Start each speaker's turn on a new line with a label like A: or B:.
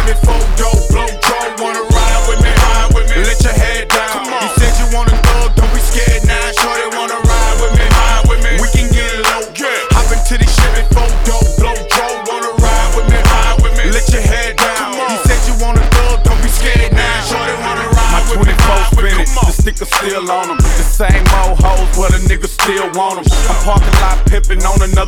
A: Chevy 4-door, blow draw, wanna ride with me, let your head down. You said you want a thug, don't be scared now. Shorty wanna ride with me, we can get low. Hop into the Chevy 4-door, blow draw, wanna ride with me, let your head down. You said you want a thug, don't be scared now. Shorty wanna ride with me,
B: 24 spinning, the sticker still on them. The same old hoes, but a nigga still want them. I'm parking lot pimping on another